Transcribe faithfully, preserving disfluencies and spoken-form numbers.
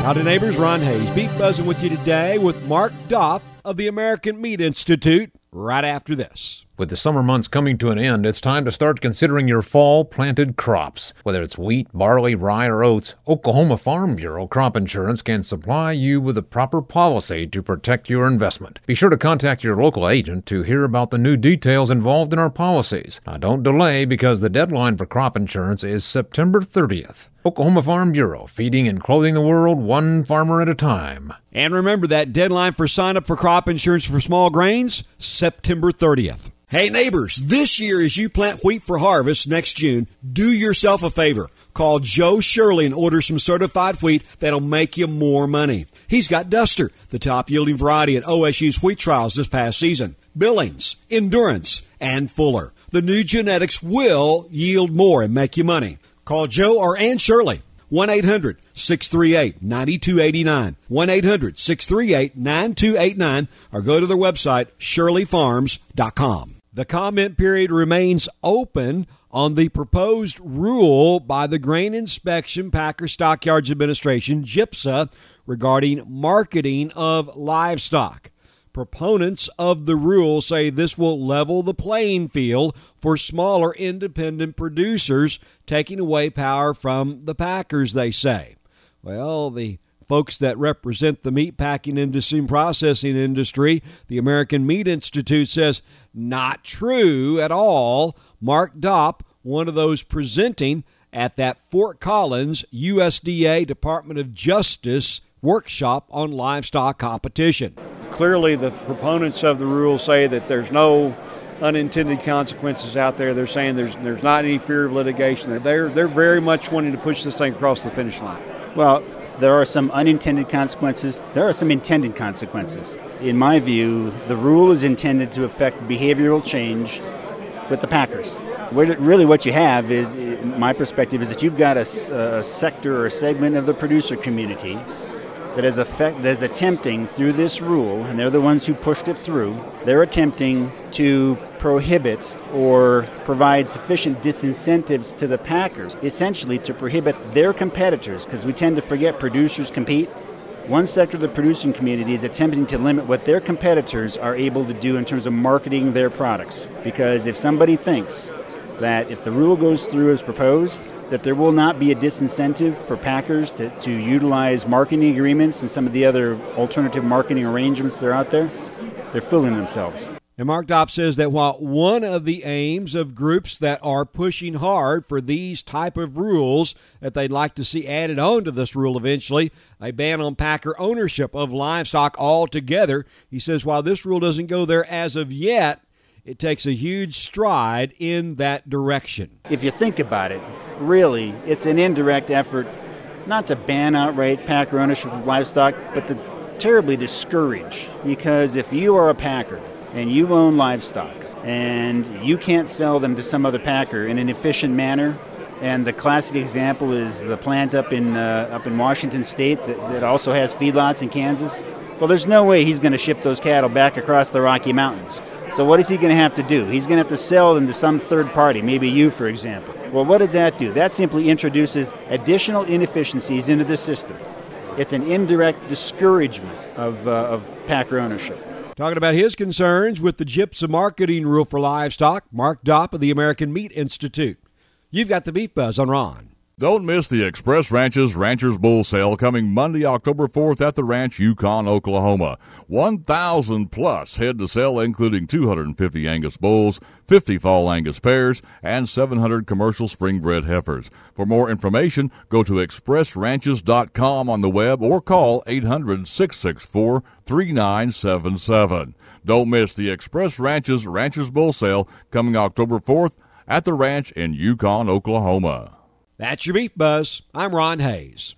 Howdy neighbors, Ron Hayes. Beef Buzzing with you today with Mark Dopp of the American Meat Institute right after this. With the summer months coming to an end, it's time to start considering your fall planted crops. Whether it's wheat, barley, rye, or oats, Oklahoma Farm Bureau Crop Insurance can supply you with a proper policy to protect your investment. Be sure to contact your local agent to hear about the new details involved in our policies. Now don't delay, because the deadline for crop insurance is September thirtieth. Oklahoma Farm Bureau, feeding and clothing the world one farmer at a time. And remember, that deadline for sign up for crop insurance for small grains, September thirtieth. Hey neighbors, this year as you plant wheat for harvest next June, do yourself a favor. Call Joe Shirley and order some certified wheat that'll make you more money. He's got Duster, the top yielding variety at O S U's wheat trials this past season, Billings, Endurance, and Fuller. The new genetics will yield more and make you money. Call Joe or Ann Shirley, one eight hundred, six three eight, nine two eight nine, one eight hundred, six three eight, nine two eight nine, or go to their website, shirley farms dot com. The comment period remains open on the proposed rule by the Grain Inspection Packer Stockyards Administration, GIPSA, regarding marketing of livestock. Proponents of the rule say this will level the playing field for smaller independent producers, taking away power from the packers, they say. Well, the folks that represent the meat packing industry and processing industry, the American Meat Institute, says not true at all. Mark Dopp, one of those presenting at that Fort Collins U S D A Department of Justice workshop on livestock competition. Clearly, the proponents of the rule say that there's no unintended consequences out there. They're saying there's there's not any fear of litigation. They're they're very much wanting to push this thing across the finish line. Well, there are some unintended consequences. There are some intended consequences. In my view, the rule is intended to affect behavioral change with the packers. Really what you have is, my perspective, is that you've got a, a sector or a segment of the producer community that is, effect, that is attempting through this rule, and they're the ones who pushed it through, they're attempting to prohibit or provide sufficient disincentives to the packers, essentially to prohibit their competitors, because we tend to forget producers compete. One sector of the producing community is attempting to limit what their competitors are able to do in terms of marketing their products. Because if somebody thinks that if the rule goes through as proposed, that there will not be a disincentive for packers to, to utilize marketing agreements and some of the other alternative marketing arrangements that are out there, they're fooling themselves. And Mark Dopp says that while one of the aims of groups that are pushing hard for these type of rules that they'd like to see added on to this rule eventually, a ban on packer ownership of livestock altogether, he says while this rule doesn't go there as of yet, it takes a huge stride in that direction. If you think about it, really, it's an indirect effort not to ban outright packer ownership of livestock, but to terribly discourage. Because if you are a packer and you own livestock and you can't sell them to some other packer in an efficient manner, and the classic example is the plant up in uh, up in Washington State that, that also has feedlots in Kansas, well, there's no way he's going to ship those cattle back across the Rocky Mountains. So what is he going to have to do? He's going to have to sell them to some third party, maybe you, for example. Well, what does that do? That simply introduces additional inefficiencies into the system. It's an indirect discouragement of, uh, of packer ownership. Talking about his concerns with the GIPSA marketing rule for livestock, Mark Dopp of the American Meat Institute. You've got the Beef Buzz on Ron. Don't miss the Express Ranches Ranchers Bull Sale coming Monday, October fourth at the ranch, Yukon, Oklahoma. one thousand plus head to sell, including two hundred fifty Angus bulls, fifty fall Angus pairs, and seven hundred commercial spring-bred heifers. For more information, go to express ranches dot com on the web or call eight hundred, six six four, three nine seven seven. Don't miss the Express Ranches Ranchers Bull Sale coming October fourth at the ranch in Yukon, Oklahoma. That's your Beef Buzz. I'm Ron Hayes.